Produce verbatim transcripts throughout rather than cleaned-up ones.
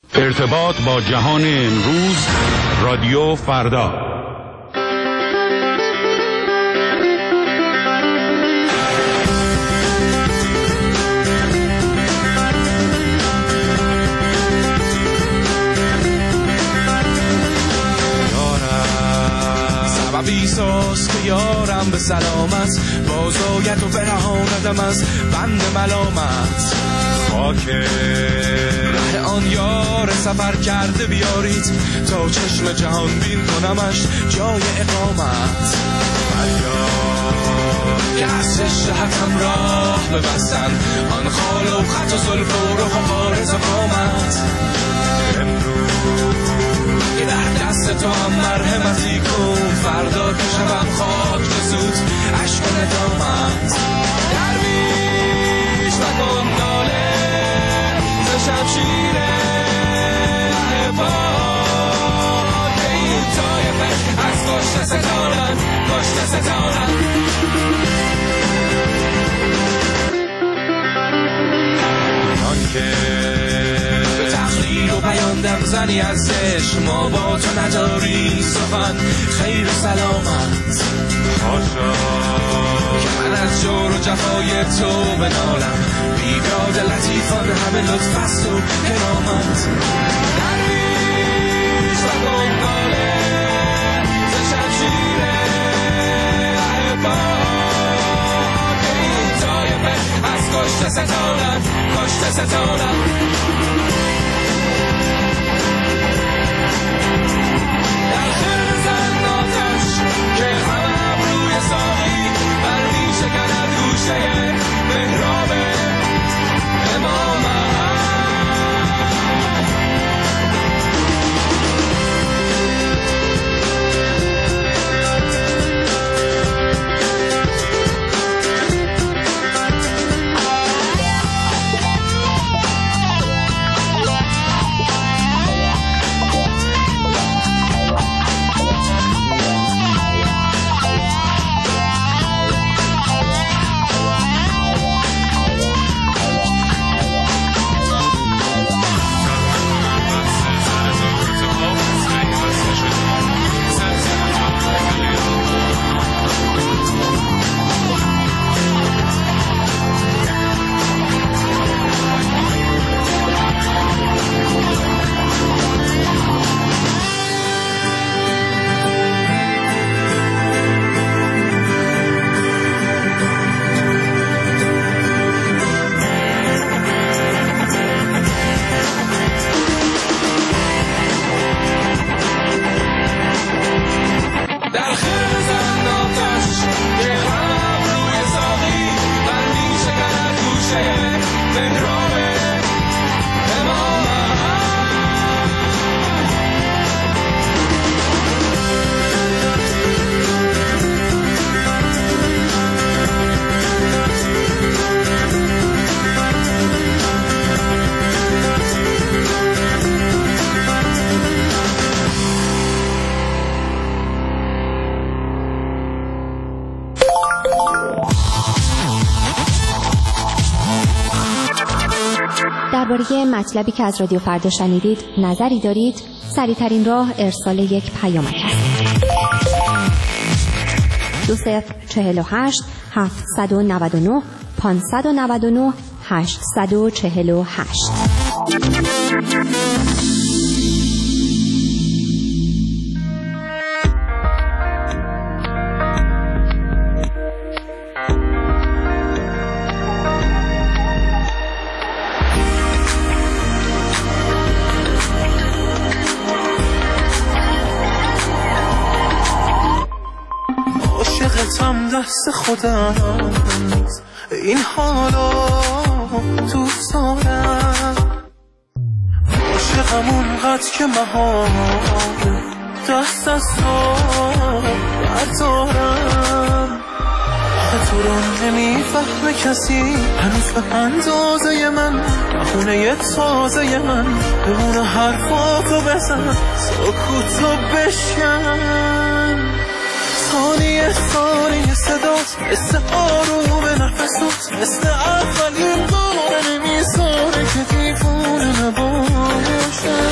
ارتباط با جهان امروز، رادیو فردا. بیساز که یارم به سلامت بازاید و برهاندم از بند ملامت. خاک ره آن یار سفر کرده بیارید تا چشم جهان بین کنمش جای اقامت. فریاد که از شهتم راه ببستن آن خال و خط و زلف و رخ و بارز قامت. امروز که در دست تو هم مرحمتی کن، فردا که شبم خاک بسود عشق و ندامت. درویش مکن ناله ز شمشیر عباد که این طایفه از کشته ستانند کشته ستانند. آنکه و بیاندم زنی از عشق ما با تو نداری سخن خیر و سلامت. حاشا که من از جور و جفای تو بنالم، بیداد لطیفان همه لطف است و کرامت. درویش و گنگاله ز شمشیر عباد که این طایفه از کشته ستانند کشته ستانند. که همم روی ساقی برمی شکند گوشه محراب امامت. درباره مطلبی که از رادیو فردا شنیدید نظری دارید؟ سریع‌ترین راه ارسال یک پیامک است. دو صفر چهل و هشت هفتصد و نود و نه پانصد و نود و نه هشتصد و چهل و هشت. دست خودم این حالا دوست دارم، عاشقم اونقدر که مهار دست از تو بردارم. آخه تو رو نمیفهمه کسی هنوز به اندازه من، بخونه تازه من بمونه حرفاتو بزن سکوتو بشکن. ثانیه ثانیه صدات مثل آروم نفسات، مثل اولین بار نمیذاره که دیوونه نباشم.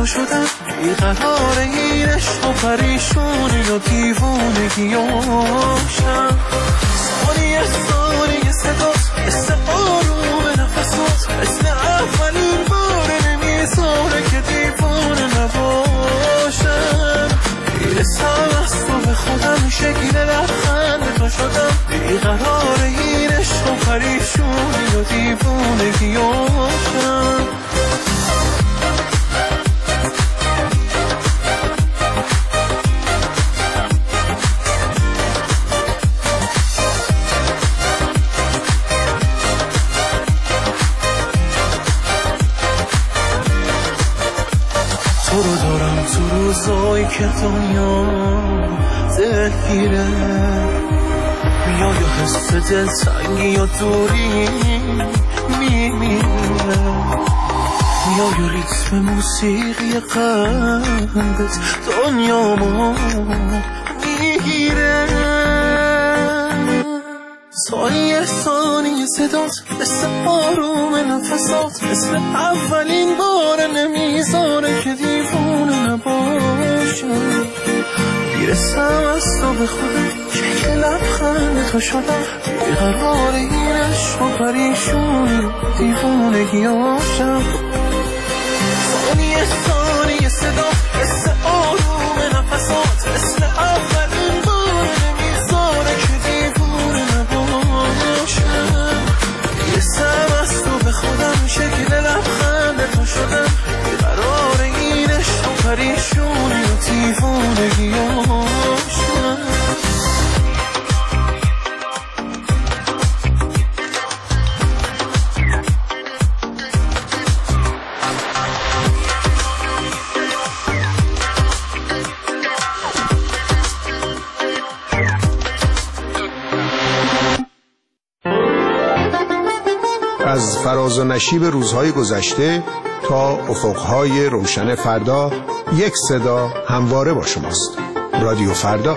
تو شدم بیقرار این عشق و پریشونی و دیوونگی آشم ثانیه ثانیه صداست مثل آروم نفسات مثل اولین بار نمیذاره که دیوونه نباشم میرسم از تو به خودم شکل لبخند تو شدم بیقرار این عشق و پریشونی و دیوونگی آشم تو رو دارم تو روزایی که دنیا دلگیره میای و حس دلتنگی و دوری میمیره میای و ریتم موسیقی قلبت دنیامو میگیره ثانیه ثانیه صدات مثل آروم نفسات مثل اولین بار نمیذاره که دیوونه نباشم میرسم از تو به خودم شکل لبخند تو شدم بیقرار این عشق و پریشونی دیوونگی آشم ثانیه ثانیه صدات مثل آروم نفسات مثل اولین بار نمیذاره که دیوونه نباشم میرسم از تو به خودم شکل لبخند تو شدم بیقرار این عشق و پریشونی و دیوونگی آشم از فراز و نشیب روزهای گذشته تا افقهای روشن فردا یک صدا همواره با شماست. رادیو فردا.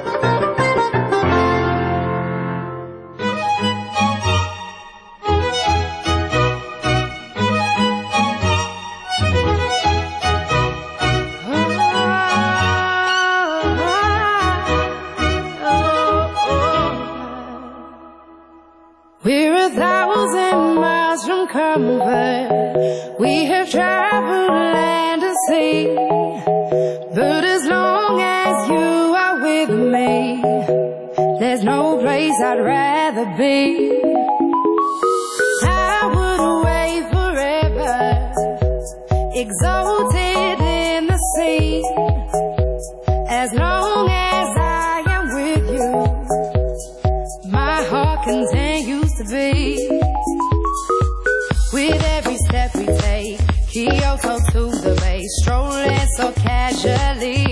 We're a thousand miles from comfort. We have traveled land and sea. But as long as you are with me, there's no place I'd rather be. I would wait forever, exalted in the sea. As long as I am with you, my heart continues to beat. With every step we take, Kyoto to the bay, strolling so casually.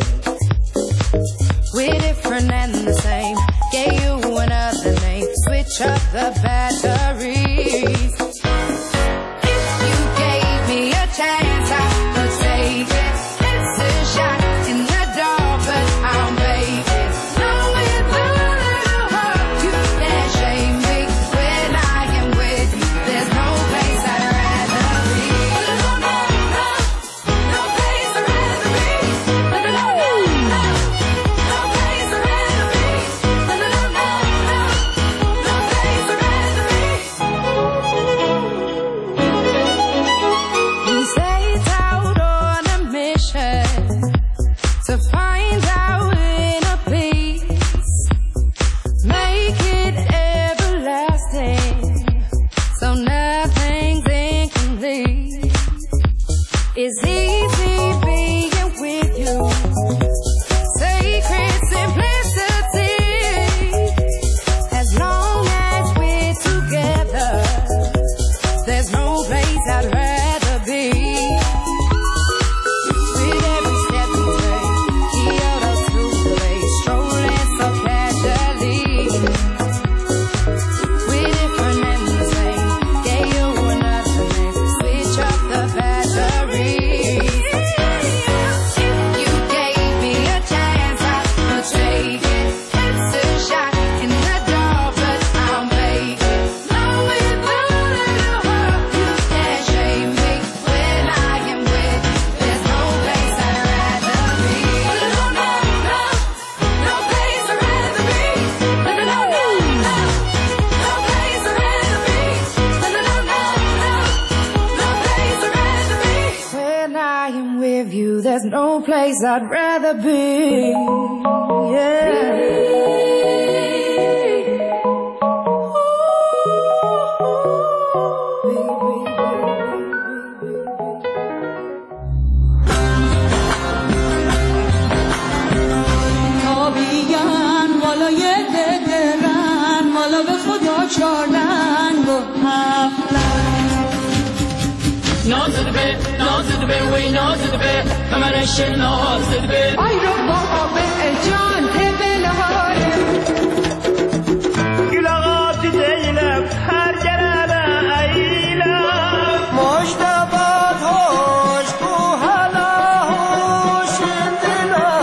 We're different and the same, gave you another name, switch up the batteries. If you gave me a chance, I no place I'd rather be. Yeah. نازد به نازد به وی نازد به کمرش نازد به آی رو بابا به جان تبلاره گلاغات دیلم هر جرابه ایلم مشتبات هوش تو حالا هوش دلا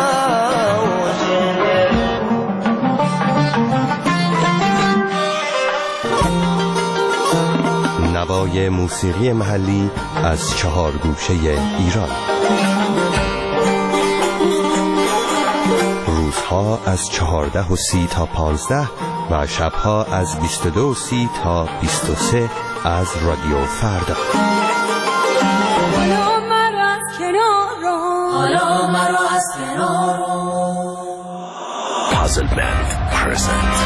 نوای موسیقی محلی از چهار گوشه ایران. روزها از چهارده و سی تا پانزده و شبها از بیست و دو و سی تا بیست و سه از رادیو فردا. حالا مرا از کنار حالا مرا از کنار Puzzle Band present.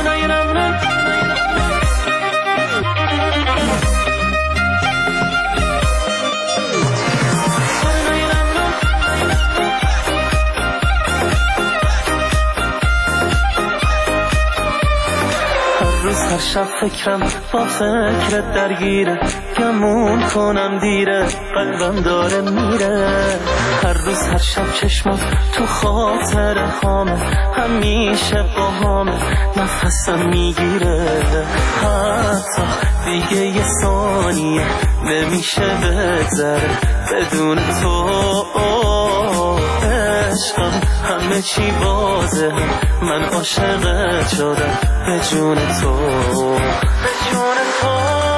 هر شب فکرم با فکرت درگیره گمون کنم دیره قلبم داره میره هر روز هر شب چشمات تو خاطر هامه همیشه با هامه نفسم میگیره حتی دیگه یه ثانیه نمیشه بگذره بدون تو عشقم همه چی بازه من عاشقت شدم به جون تو به جون تو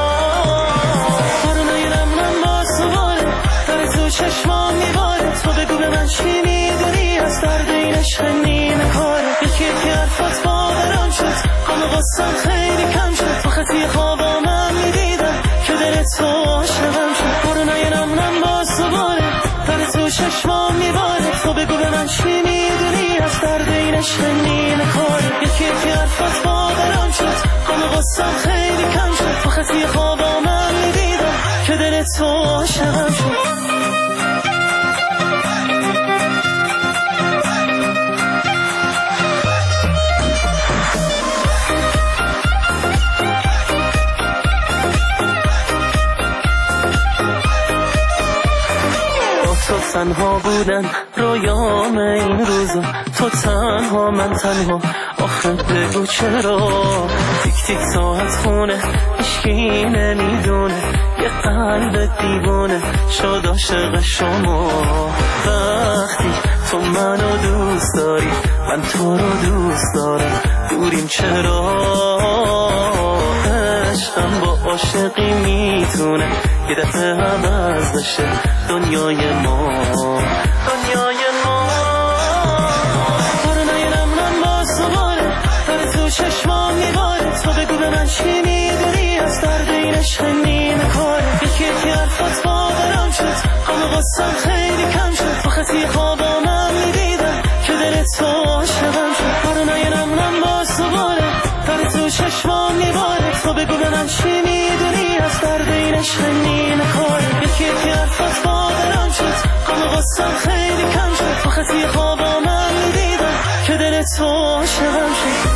بارو نگیرم من با سواره داره تو چشمام میباره تو بگو به من چی میدونی از درد این عشق نیمه کاره یکی یکی حرفات باورم شد غم و غصه‌ام خیلی کم شد تو خطی خوابام هم میدیدم که دل تو عاشقم شد بارو نگیرم من با سواره داره تو چشمام میباره تو بگو به من چی میدونی از درد این عشق نیمه کاره یکی یکی حرفات باورم شد غم و غصه‌ام خیلی کم شد تو خطی خوابام هم میدیدم که دل تو عاشقم شد تو تنها بودن رویام این روزا تو تنها من تنها آخه بگو چرا تیک تیک ساعت خونه هیچکی نمیدونه یه قلب دیوونه شد عاشق شما وقتی تو منو دوست داری من تو رو دوست دارم دوریم چرا عشقم با عاشقی میتونه یه دفعه عوض بشه دنیای ما دنیای ما بارو نگیرم من با سواره داره تو چشمام میباره تو بگو به من چی میدونی از درد این عشق نیمه کاره یکی یکی حرفات باورم شد غم و غصه‌ام خیلی کم شد تو خطی خوابام هم میدیدم که دل تو عاشقم شد بارو نگیرم من با سواره داره تو چشمام میباره تو بگو به من چی میدونی از درد این عشق نیمه کاره یکی یکی حرفات باورم شد غم و غصه‌ام خیلی کم شد تو خطی خوابام هم میدیدم که دل تو عاشقم شد